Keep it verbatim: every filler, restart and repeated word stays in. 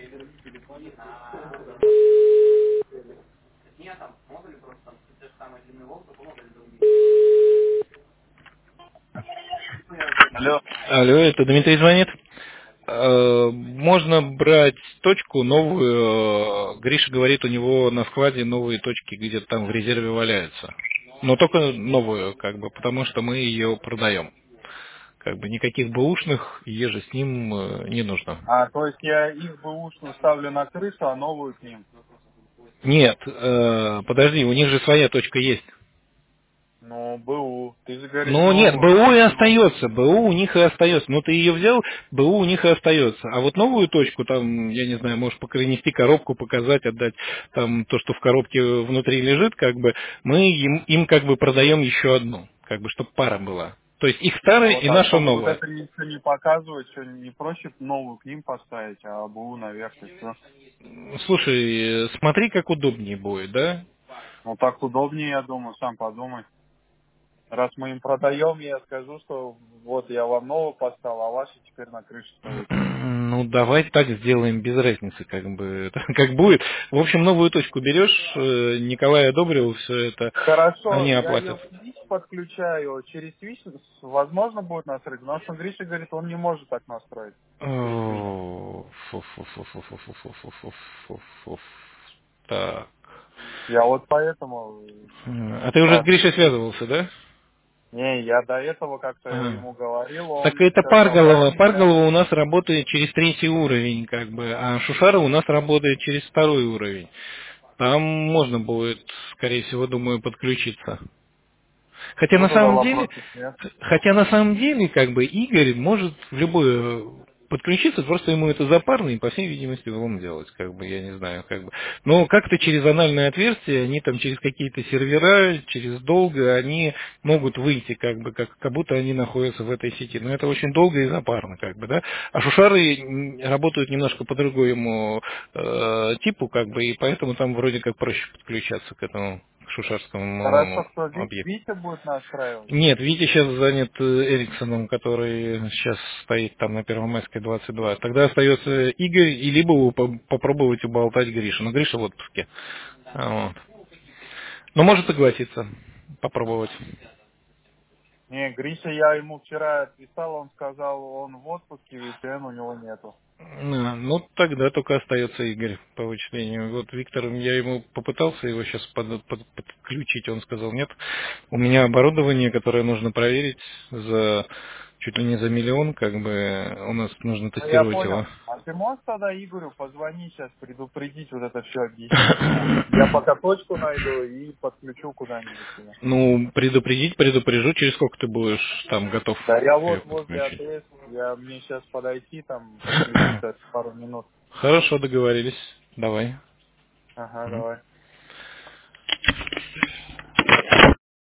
Алло. Алло, это Дмитрий звонит. Э, Можно брать точку новую. э, Гриша говорит, у него на складе новые точки где-то там в резерве валяются. Но только новую, как бы, потому что мы ее продаем. Как бы никаких бэушных еже с ним э, не нужно. А, то есть я их бэушную ставлю на крышу, а новую к ним. Нет, э, подожди, у них же своя точка есть. Ну, БУ. Ты же говоришь Ну нет, новую. БУ и Ну, остается, БУ у них и остается. Ну ты ее взял, БУ у них и остается. А вот новую точку, там, я не знаю, можешь принести коробку, показать, отдать там то, что в коробке внутри лежит, как бы, мы им, им как бы продаем еще одну, как бы, чтобы пара была. То есть их старая вот, и а наша чтобы вот новая. это ничего не показывать, что не проще новую к ним поставить, а БУ наверх и все. Слушай, э, смотри, как удобнее будет, да? Ну, так удобнее, я думаю, сам подумай. Раз мы им продаем, я скажу, что вот я вам новую поставил, а ваши теперь на крыше стоит. Ну, давай так сделаем, без разницы, как бы, как будет. В общем, новую точку берешь, э, Николай одобрил все это, Хорошо, они я оплатят. ее в Switch подключаю. Через Switch возможно будет настроить, потому что Гриша говорит, он не может так настроить через Switch. О, фу-фу-фу-фу-фу-фу-фу-фу-фу-фу. Так. Я вот поэтому М, А ты уже с Гришей спрашиваю. связывался, да? Не, я до этого как-то Ага. ему говорил, Так он это сказал, Парголова. поднимем. Парголова у нас работает через третий уровень, как бы, а Шушара у нас работает через второй уровень. Там можно будет, скорее всего, думаю, подключиться. Хотя Ну, на тогда самом деле, вопросов нет. хотя на самом деле, как бы Игорь может в любое подключиться, просто ему это запарно и, по всей видимости, взлом делать, как бы, я не знаю, как бы. Но как-то через анальное отверстие, они там через какие-то сервера, через долго, они могут выйти, как бы, как, как будто они находятся в этой сети. Но это очень долго и запарно, как бы, да. А шушары м, работают немножко по другому э, типу, как бы, и поэтому там вроде как проще подключаться к этому к шушарскому Хорошо, кто Ви- объекту. Витя будет настраивать? Нет, Витя сейчас занят э, Эриксоном, который сейчас стоит там на Первомайской двадцать два. Тогда остается Игорь, и либо у- по- попробовать уболтать Гришу. Но Гриша в отпуске. А, вот. Но может согласиться, попробовать. Не, Гриша, я ему вчера писал, он сказал, он в отпуске, ви пи эн у него нету. А, Ну, тогда только остается Игорь по вычислению. Вот Виктор, я ему попытался его сейчас под- под- подключить, он сказал, нет, у меня оборудование, которое нужно проверить за чуть ли не за миллион, как бы у нас нужно Ну, я тестировать понял. его. А ты можешь тогда Игорю позвонить сейчас, предупредить, вот это все объяснить ему? Я пока точку найду и подключу куда-нибудь его. Ну, предупредить, предупрежу, через сколько ты будешь там готов Да, я ее вот возле подключить. а тэ эс, я, мне сейчас подойти, там, подключиться пару минут. Хорошо, договорились. Давай. Ага, Мгм. давай.